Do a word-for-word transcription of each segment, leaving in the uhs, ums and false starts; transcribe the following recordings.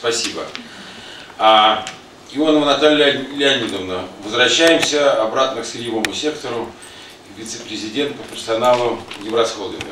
Спасибо. А, Ионова Наталья Леонидовна, возвращаемся обратно к сырьевому сектору, вице-президент по персоналу Евросхолдинга.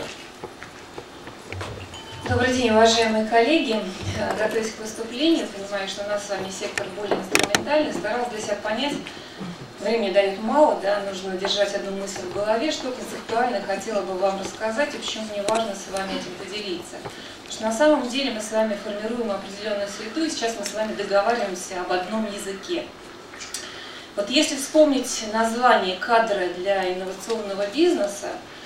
Добрый день, уважаемые коллеги. Готовясь к выступлению, понимаю, что у нас с вами сектор более инструментальный, старалась для себя понять, времени дает мало, да, нужно держать одну мысль в голове, что концептуально хотела бы вам рассказать и почему мне важно с вами этим поделиться. Потому что на самом деле мы с вами формируем определенную среду, и сейчас мы с вами договариваемся об одном языке. Вот если вспомнить название «Кадры для инновационного бизнеса»,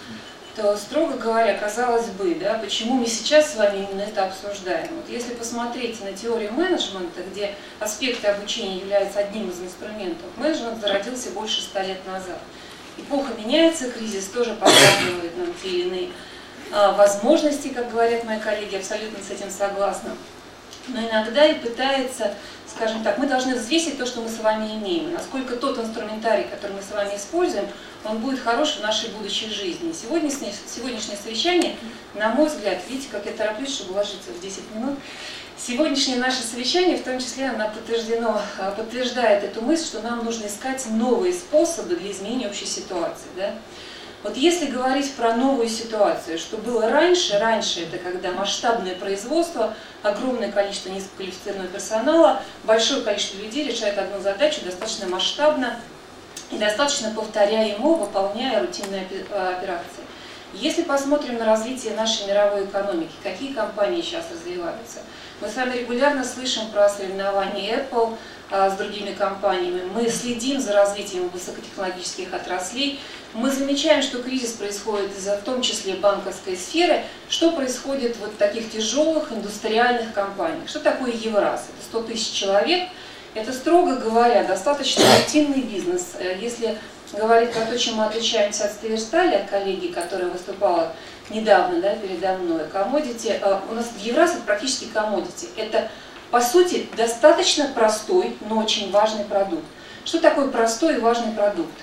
то, строго говоря, казалось бы, да, почему мы сейчас с вами именно это обсуждаем. Вот если посмотреть на теорию менеджмента, где аспекты обучения являются одним из инструментов, менеджмент зародился больше ста лет назад. Эпоха меняется, кризис тоже показывает нам те или иные а, возможности, как говорят мои коллеги, абсолютно с этим согласна. Но иногда и пытается, скажем так, мы должны взвесить то, что мы с вами имеем, насколько тот инструментарий, который мы с вами используем, он будет хорош в нашей будущей жизни. Сегодняшнее, сегодняшнее совещание, на мой взгляд, видите, как я тороплюсь, чтобы уложиться в десять минут, сегодняшнее наше совещание, в том числе, оно подтверждено, подтверждает эту мысль, что нам нужно искать новые способы для изменения общей ситуации. Да? Вот если говорить про новую ситуацию, что было раньше, раньше это когда масштабное производство, огромное количество низкоквалифицированного персонала, большое количество людей решает одну задачу достаточно масштабно и достаточно повторяемо, выполняя рутинные операции. Если посмотрим на развитие нашей мировой экономики, какие компании сейчас развиваются, мы с вами регулярно слышим про соревнования Apple а, с другими компаниями, мы следим за развитием высокотехнологических отраслей, мы замечаем, что кризис происходит из-за, в том числе, банковской сферы, что происходит вот в таких тяжелых индустриальных компаниях. Что такое Евраз? Это сто тысяч человек. Это, строго говоря, достаточно рутинный бизнес. Если говорить про то, чем мы отличаемся от Северстали, от коллеги, которая выступала недавно, да, передо мной, коммодити, у нас в Евраз это практически коммодити. Это, по сути, достаточно простой, но очень важный продукт. Что такое простой и важный продукт?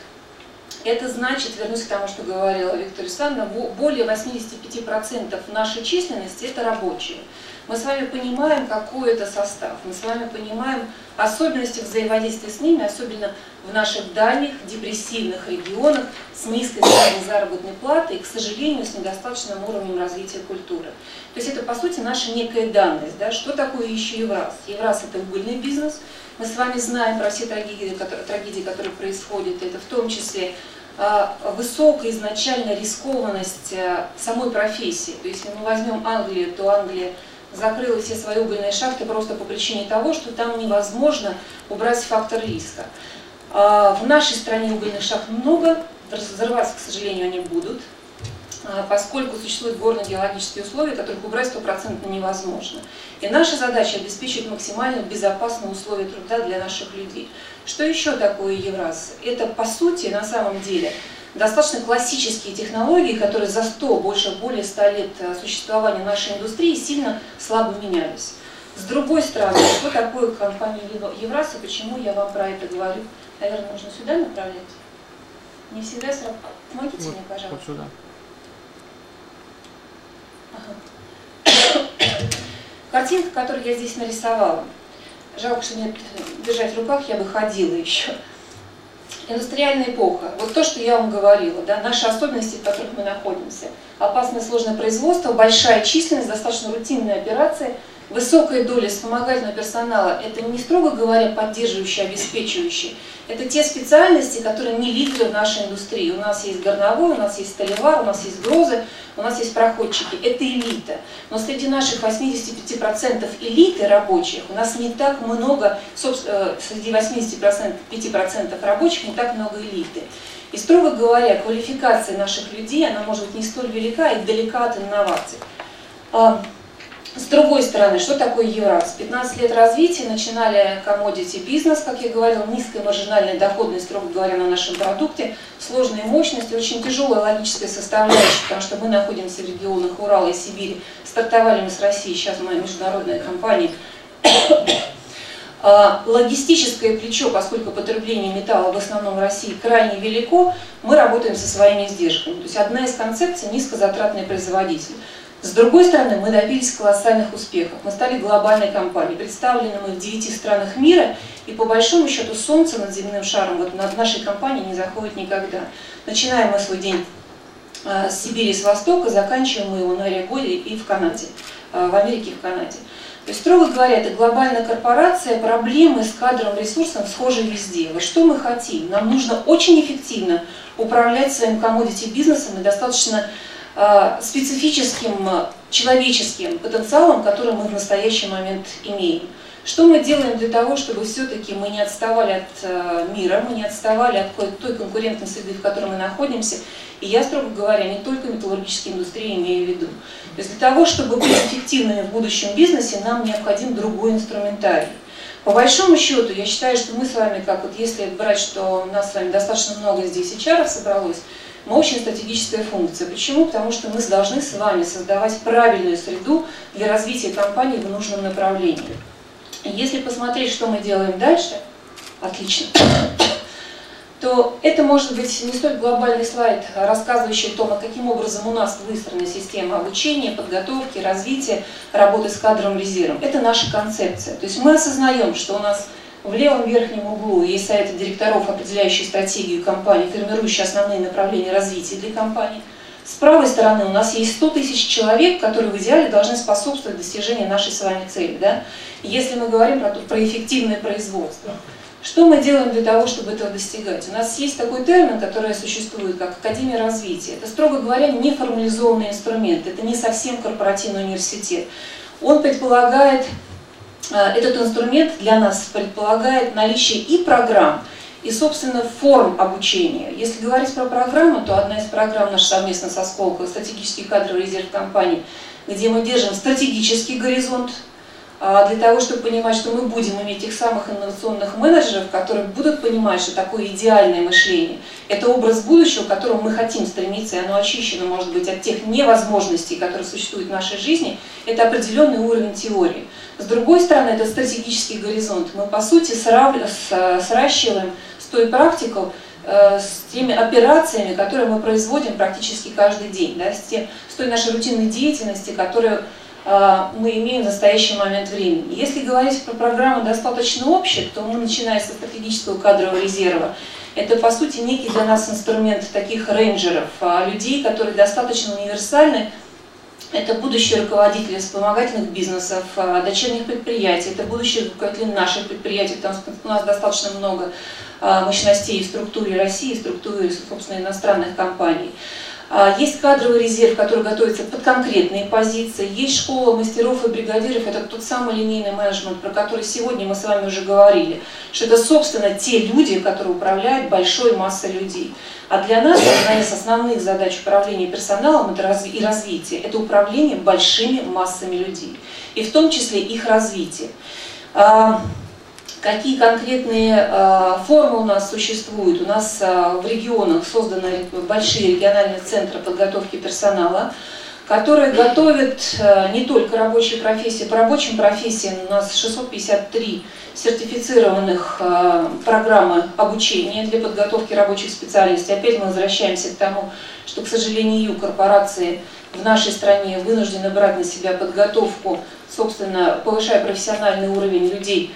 Это значит, вернусь к тому, что говорила Виктория Александровна, более восьмидесяти пяти процентов нашей численности это рабочие. Мы с вами понимаем, какой это состав, мы с вами понимаем особенности взаимодействия с ними, особенно в наших дальних депрессивных регионах с низкой средней заработной платой и, к сожалению, с недостаточным уровнем развития культуры. То есть это, по сути, наша некая данность. Да? Что такое еще Евраз? Евраз – это угольный бизнес. Мы с вами знаем про все трагедии, которые, трагедии, которые происходят. Это в том числе высокая изначально рискованность самой профессии. То есть, если мы возьмем Англию, то Англия закрыла все свои угольные шахты просто по причине того, что там невозможно убрать фактор риска. В нашей стране угольных шахт много, взрываться, к сожалению, они будут, поскольку существуют горно-геологические условия, которых убрать стопроцентно невозможно. И наша задача обеспечить максимально безопасные условия труда для наших людей. Что еще такое Евраз? Это, по сути, на самом деле, достаточно классические технологии, которые за сто, больше более ста лет существования нашей индустрии сильно слабо менялись. С другой стороны, что такое компания Евраз и почему я вам про это говорю? Наверное, нужно сюда направлять? Не всегда сразу. Помогите вот, мне, пожалуйста. Вот сюда. Ага. Картинка, которую я здесь нарисовала. Жалко, что мне держать в руках, я бы ходила еще. Индустриальная эпоха. Вот то, что я вам говорила, да, наши особенности, в которых мы находимся. Опасное сложное производство, большая численность, достаточно рутинные операции, высокая доля вспомогательного персонала. Это не, строго говоря, поддерживающие, обеспечивающие. Это те специальности, которые не лидеры в нашей индустрии. У нас есть горновой, у нас есть столевар, у нас есть грозы, у нас есть проходчики. Это элита. Но среди наших восьмидесяти пяти процентов элиты рабочих у нас не так много, среди восьмидесяти пяти процентов рабочих не так много элиты. И, строго говоря, квалификация наших людей, она может быть не столь велика и далека от инноваций. С другой стороны, что такое Евраз? пятнадцать лет развития, начинали commodity бизнес, как я говорила, низкая маржинальная доходность, строго говоря, на нашем продукте, сложные мощности, очень тяжелая логическая составляющая, потому что мы находимся в регионах Урала и Сибири, стартовали мы с России, сейчас мы международная компания. Логистическое плечо, поскольку потребление металла в основном в России крайне велико, мы работаем со своими издержками. То есть одна из концепций – низкозатратный производитель. С другой стороны, мы добились колоссальных успехов. Мы стали глобальной компанией. Представлены мы в девяти странах мира, и по большому счету солнце над земным шаром вот над нашей компанией не заходит никогда. Начинаем мы свой день с Сибири, с Востока, заканчиваем мы его на Орегоне и в Канаде, в Америке и в Канаде. То есть, строго говоря, это глобальная корпорация, проблемы с кадровым ресурсом схожи везде. Вот что мы хотим? Нам нужно очень эффективно управлять своим коммодити-бизнесом и достаточно э, специфическим человеческим потенциалом, который мы в настоящий момент имеем. Что мы делаем для того, чтобы все-таки мы не отставали от э, мира, мы не отставали от той конкурентной среды, в которой мы находимся. И я, строго говоря, не только металлургической индустрии имею в виду. То есть для того, чтобы быть эффективными в будущем бизнесе, нам необходим другой инструментарий. По большому счету, я считаю, что мы с вами, как вот если брать, что у нас с вами достаточно много здесь эйч ар собралось, мы очень стратегическая функция. Почему? Потому что мы должны с вами создавать правильную среду для развития компании в нужном направлении. Если посмотреть, что мы делаем дальше, отлично, то это может быть не столь глобальный слайд, рассказывающий о том, каким образом у нас выстроена система обучения, подготовки, развития, работы с кадровым резервом. Это наша концепция. То есть мы осознаем, что у нас в левом верхнем углу есть советы директоров, определяющие стратегию компании, формирующие основные направления развития для компании. С правой стороны у нас есть сто тысяч человек, которые в идеале должны способствовать достижению нашей с вами цели. Да? Если мы говорим про, про эффективное производство, что мы делаем для того, чтобы этого достигать? У нас есть такой термин, который существует, как Академия развития. Это, строго говоря, неформализованный инструмент, это не совсем корпоративный университет. Он предполагает, этот инструмент для нас предполагает наличие и программ, и, собственно, форм обучения. Если говорить про программу, то одна из программ наша совместно со Сколково, стратегический кадровый резерв компании, где мы держим стратегический горизонт, для того, чтобы понимать, что мы будем иметь тех самых инновационных менеджеров, которые будут понимать, что такое идеальное мышление. Это образ будущего, к которому мы хотим стремиться, и оно очищено, может быть, от тех невозможностей, которые существуют в нашей жизни. Это определенный уровень теории. С другой стороны, это стратегический горизонт. Мы, по сути, сращиваем с той практикой, с теми операциями, которые мы производим практически каждый день, да, с, тем, с той нашей рутинной деятельности, которую мы имеем в настоящий момент времени. Если говорить про программы достаточно общие, то мы, начиная со стратегического кадрового резерва, это, по сути, некий для нас инструмент таких рейнджеров, людей, которые достаточно универсальны. Это будущие руководители вспомогательных бизнесов, дочерних предприятий, это будущие руководители наших предприятий, потому что у нас достаточно много мощностей в структуре России, в структуре, собственно, иностранных компаний. Есть кадровый резерв, который готовится под конкретные позиции, есть школа мастеров и бригадиров, это тот самый линейный менеджмент, про который сегодня мы с вами уже говорили, что это, собственно, те люди, которые управляют большой массой людей. А для нас одна из основных задач управления персоналом и развития – это управление большими массами людей, и в том числе их развитие. Какие конкретные э, формы у нас существуют? У нас э, в регионах созданы большие региональные центры подготовки персонала, которые готовят э, не только рабочие профессии. По рабочим профессиям у нас шестьсот пятьдесят три сертифицированных э, программы обучения для подготовки рабочих специальностей. Опять мы возвращаемся к тому, что, к сожалению, корпорации в нашей стране вынуждены брать на себя подготовку, собственно, повышая профессиональный уровень людей,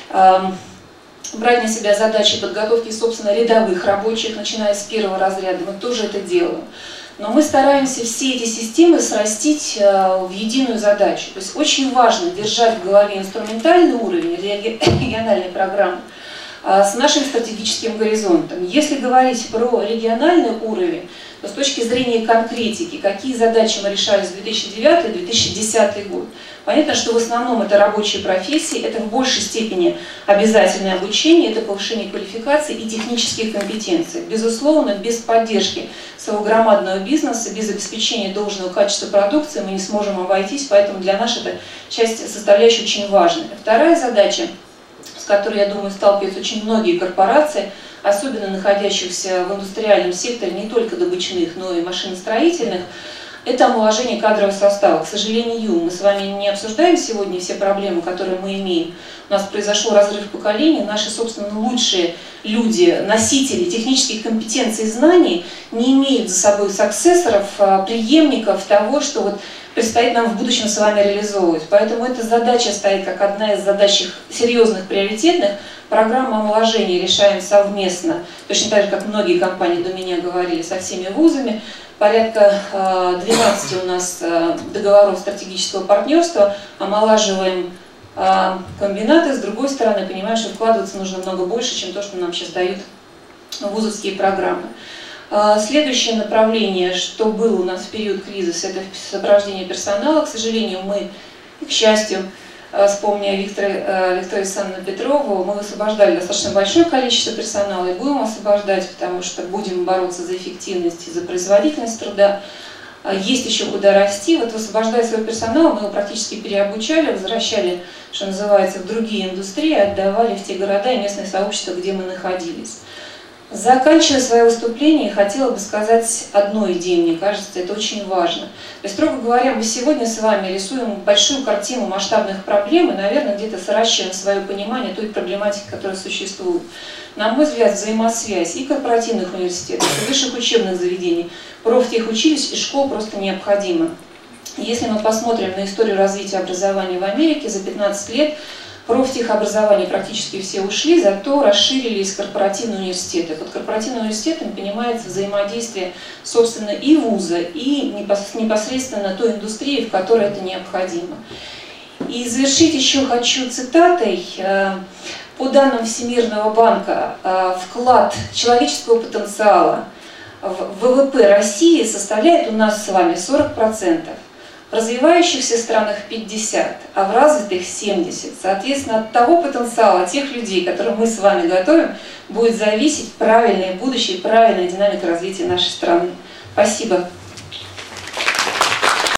брать на себя задачи подготовки, собственно, рядовых рабочих, начиная с первого разряда. Мы тоже это делаем. Но мы стараемся все эти системы срастить в единую задачу. То есть очень важно держать в голове инструментальный уровень региональной программы с нашим стратегическим горизонтом. Если говорить про региональный уровень, то с точки зрения конкретики, какие задачи мы решали с две тысячи девятого по две тысячи десятый год, понятно, что в основном это рабочие профессии, это в большей степени обязательное обучение, это повышение квалификации и технических компетенций. Безусловно, без поддержки своего громадного бизнеса, без обеспечения должного качества продукции мы не сможем обойтись, поэтому для нас эта часть составляющая очень важная. Вторая задача, с которой, я думаю, сталкиваются очень многие корпорации, особенно находящихся в индустриальном секторе, не только добычных, но и машиностроительных, это омоложение кадрового состава. К сожалению, мы с вами не обсуждаем сегодня все проблемы, которые мы имеем. У нас произошел разрыв поколений, наши, собственно, лучшие люди, носители технических компетенций и знаний, не имеют за собой саксессоров, преемников того, что вот предстоит нам в будущем с вами реализовывать. Поэтому эта задача стоит как одна из задач серьезных, приоритетных. Программу омоложения решаем совместно, точно так же, как многие компании до меня говорили, со всеми вузами. Порядка двенадцати у нас договоров стратегического партнерства, омолаживаем комбинаты. С другой стороны, понимаем, что вкладываться нужно много больше, чем то, что нам сейчас дают вузовские программы. Следующее направление, что было у нас в период кризиса, это сопровождение персонала. К сожалению, мы, к счастью, вспомня Виктора, Викторию Александровну Петрову, мы высвобождали достаточно большое количество персонала и будем освобождать, потому что будем бороться за эффективность и за производительность труда. Есть еще куда расти. Вот высвобождая свой персонал, мы его практически переобучали, возвращали, что называется, в другие индустрии, отдавали в те города и местные сообщества, где мы находились. Заканчивая свое выступление, хотела бы сказать одну идею, мне кажется, это очень важно. То есть, строго говоря, мы сегодня с вами рисуем большую картину масштабных проблем и, наверное, где-то сращиваем свое понимание той проблематики, которая существует. На мой взгляд, взаимосвязь и корпоративных университетов, и высших учебных заведений, профтехучилищ и школ просто необходима. Если мы посмотрим на историю развития образования в Америке, за пятнадцать лет профтехобразования практически все ушли, зато расширились корпоративные университеты. Под корпоративным университетом понимается взаимодействие, собственно, и вуза, и непосредственно той индустрии, в которой это необходимо. И завершить еще хочу цитатой. По данным Всемирного банка, вклад человеческого потенциала в ВВП России составляет у нас с вами сорок процентов. В развивающихся странах пятьдесят процентов, а в развитых семьдесят процентов. Соответственно, от того потенциала, тех людей, которые мы с вами готовим, будет зависеть правильное будущее, правильная динамика развития нашей страны. Спасибо.